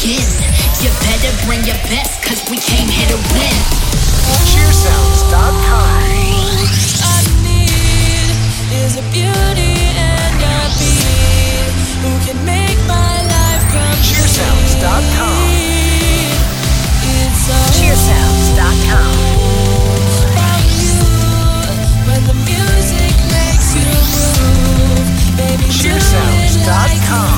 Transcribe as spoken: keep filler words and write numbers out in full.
begin. You better bring your best, cause we came here to win. cheer sounds dot com. I need is a beauty and a beat who can make my life complete. cheer sounds dot com. It's all cheer sounds dot com. about you. When the music makes you move, baby, cheer sounds dot com.